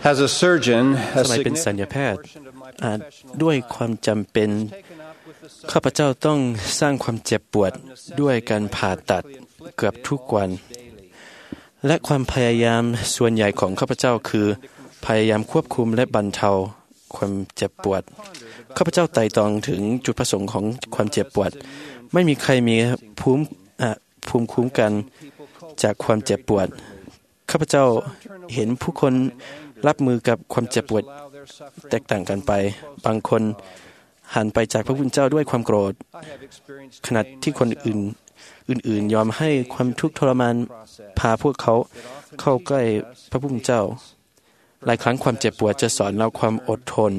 As a surgeon, สมัยเป็นศัลยแพทย์ด้วยความจำเป็นข้าพเจ้าต้องสร้างความเจ็บปวดด้วยการผ่าตัดเกือบทุกวันและความพยายามส่วนใหญ่ของข้าพเจ้าคือพยายามควบคุมและบรรเทาความเจ็บปวดข้าพเจ้าไต่ตรองถึงจุดประสงค์ของความเจ็บปวดไม่มีใครมีภูมิคุ้มกันจากความเจ็บปวดข้าพเจ้าเห็นผู้คนรับมือกับความเจ็บปวดแตกต่างกันไปบางคนหันไปจากพระผู้เป็นเจ้าด้วยความโกรธขณะที่คนอื่นยอมให้ความทุกข์ทรมานพาพวกเขาเข้าใกล้พระผู้เป็นเจ้าหลายครั้งความเจ็บปวดจะสอนเราความอดทน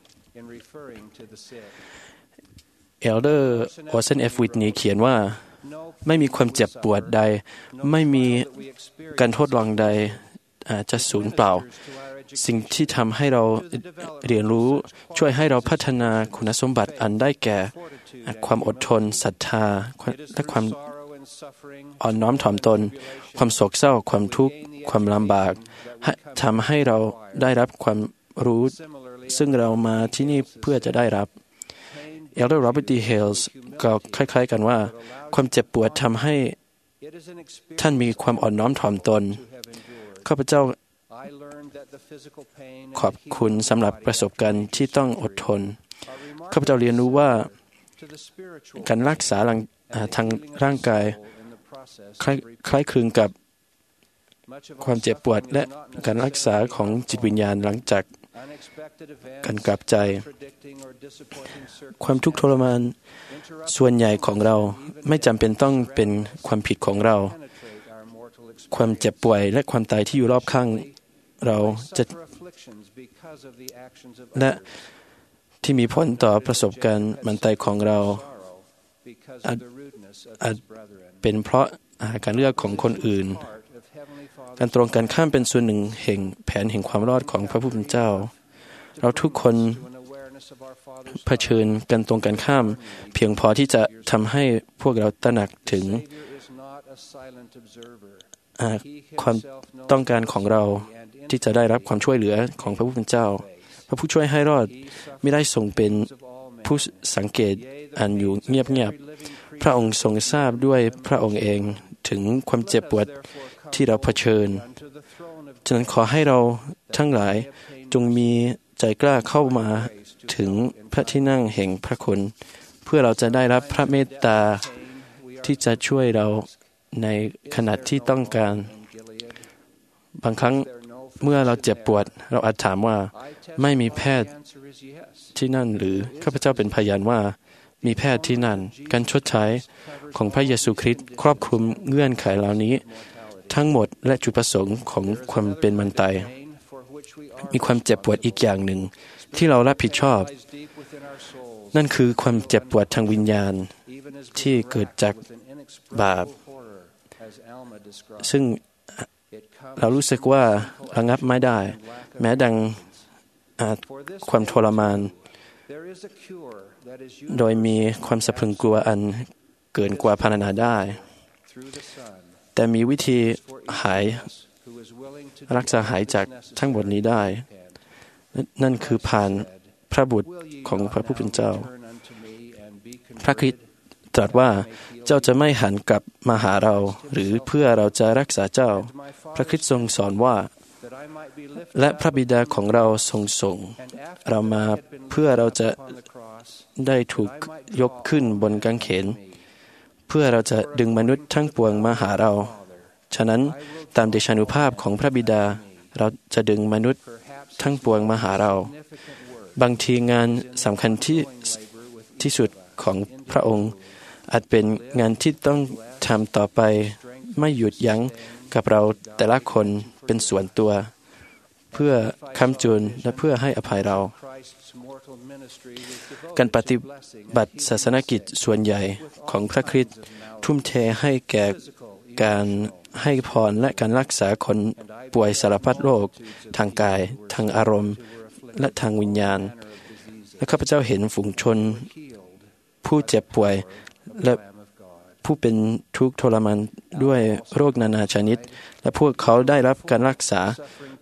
เอลเดอร์ออเซนเอฟวิทนีเขียนว่าไม่มีความเจ็บปวดใดไม่มีการทดลองใดจะสูญเปล่าสิ่งที่ทำให้เราเรียนรู้ช่วยให้เราพัฒนาคุณสมบัติอันได้แก่ความอดทนศรัทธาและความอ่อนน้อมถ่อมตนความโศกเศร้าความทุกข์ความลำบากทำให้เราได้รับความรู้ซึ่งเรามาที่นี่เพื่อจะได้รับเอลเดอร์โรเบิร์ต ดี เฮลส์ก็คล้ายๆกันว่าความเจ็บปวดทำให้ท่านมีความอ่อนน้อมถ่อมตนข้าพเจ้าขอบคุณสำหรับประสบการณ์ที่ต้องอดทนข้าพเจ้าเรียนรู้ว่าการรักษาทางร่างกายคล้ายคลึงกับความเจ็บปวดและการรักษาของจิตวิญญาณหลังจากการกลับใจความทุกข์ทรมานส่วนใหญ่ของเราไม่จำเป็นต้องเป็นความผิดของเราความเจ็บป่วยและความตายที่อยู่รอบข้างเราจะและที่มีผลต่อประสบการณ์มันตายของเราอาจเป็นเพราะการเลือกของคนอื่นการตรงกันข้ามเป็นส่วนหนึ่งแห่งแผนแห่งความรอดของพระผู้เป็นเจ้าเราทุกคนเผชิญกันตรงกันข้ามเพียงพอที่จะทำให้พวกเราตระหนักถึงความต้องการของเราที่จะได้รับความช่วยเหลือของพระผู้เป็นเจ้าพระผู้ช่วยให้รอดไม่ได้ทรงเป็นผู้สังเกตอันอยู่เงียบๆพระองค์ทรงทราบด้วยพระองค์เองถึงความเจ็บปวดที่เราเผชิญฉะนั้นขอให้เราทั้งหลายจงมีใจกล้าเข้ามาถึงพระที่นั่งแห่งพระคุณเพื่อเราจะได้รับพระเมตตาที่จะช่วยเราในขณะที่ต้องการบางครั้งเมื่อเราเจ็บปวดเราอาจถามว่าไม่มีแพทย์ที่นั่นหรือข้าพเจ้าเป็นพยานว่ามีแพทย์ที่นั่นการชดใช้ของพระเยซูคริสต์ครอบคลุมเงื่อนไขเหล่านี้ทั้งหมดและจุดประสงค์ของความเป็นมนุษย์มีความเจ็บปวดอีกอย่างหนึ่งที่เรารับผิดชอบนั่นคือความเจ็บปวดทางวิญญาณที่เกิดจากบาปซึ่งเรารู้สึกว่าระงับไม่ได้แม้ดังความทรมานโดยมีความสะพรึงกลัวอันเกินกว่าพรรณนาได้แต่มีวิธีรักษาหายจากทั้งหมดนี้ได้นั่นคือผ่านพระบุตรของพระผู้เป็นเจ้าพระคริสต์ตรัสว่าเจ้าจะไม่หันกลับมาหาเราหรือเพื่อเราจะรักษาเจ้าพระคริสต์ทรงสอนว่าและพระบิดาของเราทรงส่งเรามาเพื่อเราจะได้ถูกยกขึ้นบนกางเขนเพื่อเราจะดึงมนุษย์ทั้งปวงมาหาเราฉะนั้นตามเดชานุภาพของพระบิดาเราจะดึงมนุษย์ทั้งปวงมาหาเราบางทีงานสำคัญที่สุดของพระองค์อาจเป็นงานที่ต้องทำต่อไปไม่หยุดยั้งกับเราแต่ละคนเป็นส่วนตัวเพื่อค้ำจุนและเพื่อให้อภัยเราการปฏิบัติศาสนกิจส่วนใหญ่ของพระคริสต์ทุ่มเทให้แก่การให้พรและการรักษาคนป่วยสารพัดโรคทางกายทางอารมณ์และทางวิญญาณและข้าพเจ้าเห็นฝูงชนผู้เจ็บป่วยและผู้เป็นทุกข์ทรมานด้วยโรคนานาชนิดและพวกเขาได้รับการรักษา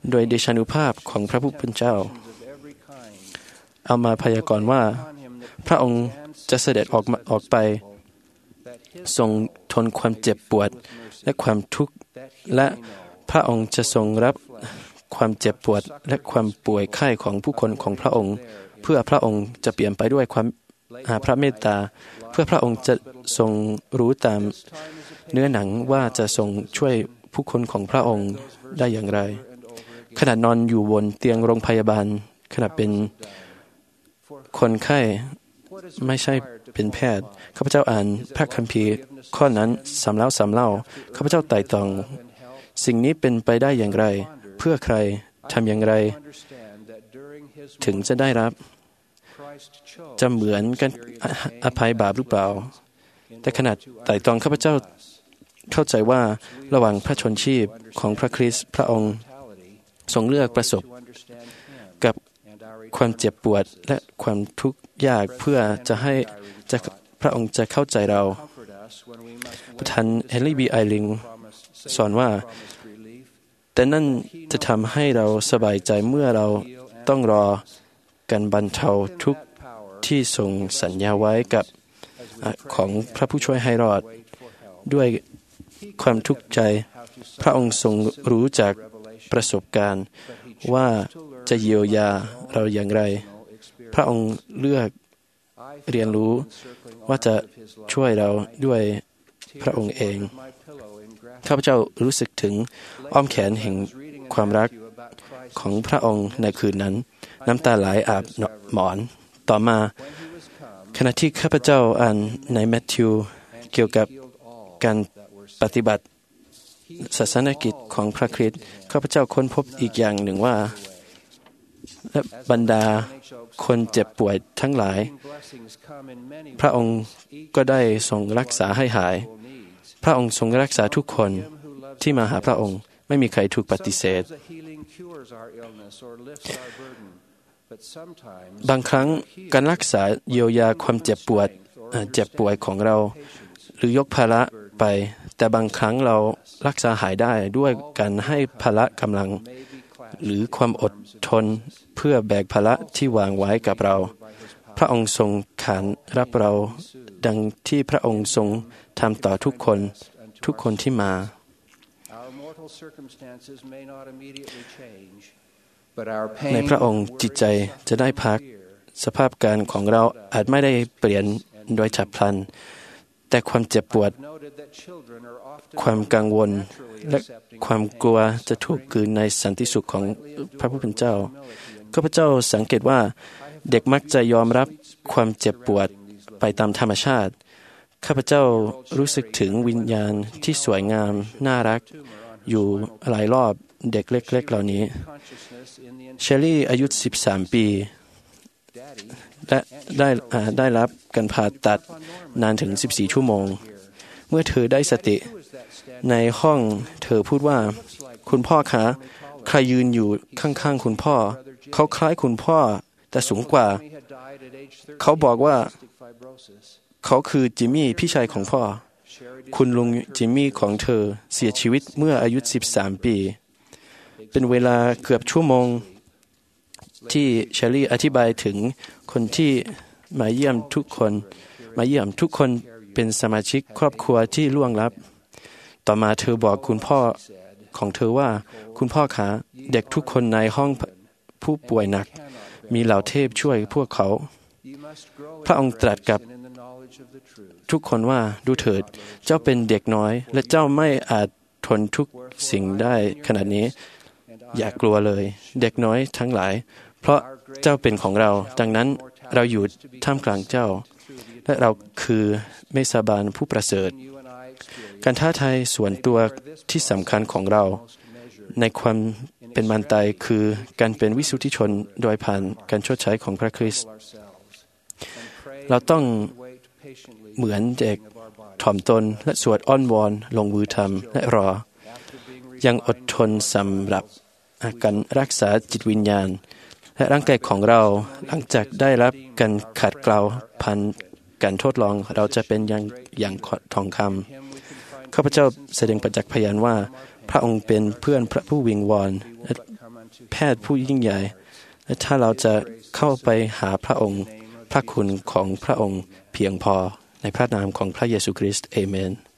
โดยเดชานุภาพของพระผู้เป็นเจ้าเอามาพยากรณ์ว่าพระองค์จะเสด็จออกไปทรงทนความเจ็บปวดและความทุกข์และพระองค์จะทรงรับความเจ็บปวดและความป่วยไข้ของผู้คนของพระองค์เพื่อพระองค์จะเปลี่ยนไปด้วยความพระเมตตาเพื่อพระองค์จะทรงรู้ตามเนื้อหนังว่าจะทรงช่วยผู้คนของพระองค์ได้อย่างไรขณะนอนอยู่บนเตียงโรงพยาบาลขณะเป็นคนไข้ไม่ใช่เป็นแพทย์ข้าพเจ้าอ่านพระคัมภีร์ข้อนั้นซ้ำแล้วซ้ำเล่าข้าพเจ้าไต่ตรองสิ่งนี้เป็นไปได้อย่างไรเพื่อใครทำอย่างไรถึงจะได้รับจะเหมือนกันอภัยบาปหรือเปล่าแต่ขณะไต่ตรองข้าพเจ้าเข้าใจว่าระหว่างพระชนชีพของพระคริสต์พระองค์ทรงเลือกประสบกับความเจ็บปวดและความทุกข์ยากเพื่อจะให้พระองค์จะเข้าใจเราประธานเฮนรี่บีไอลิงสอนว่าแต่นั่นจะทำให้เราสบายใจเมื่อเราต้องรอการบรรเทาทุกข์ที่ทรงสัญญาไว้กับของพระผู้ช่วยให้รอดด้วยความทุกข์ใจพระองค์ทรงรู้จากประสบการณ์ว่าจะเยียวยาเราอย่างไรพระองค์เลือกเรียนรู้ว่าจะช่วยเราด้วยพระองค์เองข้าพเจ้ารู้สึกถึงอ้อมแขนแห่งความรักของพระองค์ในคืนนั้นน้ำตาไหลอาบหมอนต่อมาขณะที่ข้าพเจ้าอ่านในมัทธิวเกี่ยวกับการปฏิบัติศาสนกิจของพระคริสต์ข้าพเจ้าค้นพบอีกอย่างหนึ่งว่าและบรรดาคนเจ็บป่วยทั้งหลายพระองค์ก็ได้ทรงรักษาให้หายพระองค์ทรงรักษาทุกคนที่มาหาพระองค์ไม่มีใครถูกปฏิเสธบางครั้งการรักษาเยียวยาความเจ็บป่วยของเราหรือยกภาระไปแต่บางครั้งเรารักษาหายได้ด้วยการให้ภาระกำลังหรือความอดทนเพื่อแบกภาระที่วางไว้กับเราพระองค์ทรงขานรับเราดังที่พระองค์ทรงทำต่อทุกคนที่มาในพระองค์จิตใจจะได้พักสภาพการของเราอาจไม่ได้เปลี่ยนโดยฉับพลันแต่ความเจ็บปวดความกังวลและความกลัวจะถูกกลืนในสันติสุขของพระผู้เป็นเจ้าข้าพเจ้าสังเกตว่าเด็กมักจะยอมรับความเจ็บปวดไปตามธรรมชาติข้าพเจ้ารู้สึกถึงวิญญาณที่สวยงามน่ารักอยู่หลายรอบเด็กเล็กๆเหล่านี้เชลลี่อายุ13 ปีและได้รับการผ่าตัดนานถึง14 ชั่วโมงเมื่อเธอได้สติในห้องเธอพูดว่าคุณพ่อคะใครยืนอยู่ข้างๆคุณพ่อเขาคล้ายคุณพ่อแต่สูงกว่าเขาบอกว่าเขาคือจิมมี่พี่ชายของพ่อคุณลุงจิมมี่ของเธอเสียชีวิตเมื่ออายุ13 ปีเป็นเวลาเกือบชั่วโมงที่เชลลี่อธิบายถึงคนที่มาเยี่ยมทุกคนเป็นสมาชิกครอบครัวที่ล่วงลับต่อมาเธอบอกคุณพ่อของเธอว่าคุณพ่อคะเด็กทุกคนในห้องผู้ป่วยหนักมีเหล่าเทพช่วยพวกเขาพระองค์ตรัสกับทุกคนว่าดูเถิดเจ้าเป็นเด็กน้อยและเจ้าไม่อาจทนทุกสิ่งได้ขนาดนี้อย่ากลัวเลยเด็กน้อยทั้งหลายเพราะเจ้าเป็นของเราดังนั้นเราอยู่ท่ามกลางเจ้าและเราคือเมสบาลผู้ประเสริฐการท้าทายส่วนตัวที่สำคัญของเราในความเป็นมารตายคือการเป็นวิสุทธิชนโดยผ่านการชดใช้ของพระคริสต์เราต้องเหมือนเด็กถ่อมตนและสวดอ้อนวอนลงมือทำและรอยังอดทนสำหรับการรักษาจิตวิญญาณและร่างกายของเราหลังจากได้รับการขัดเกลาผ่านการทดลองเราจะเป็นอย่างทองคำข้าพเจ้าแสดงประจักษ์พยานว่าพระองค์เป็นเพื่อนพระผู้วิงวอนและแพทย์ผู้ยิ่งใหญ่และถ้าเราจะเข้าไปหาพระองค์พระคุณของพระองค์เพียงพอในพระนามของพระเยซูคริสต์เอเมน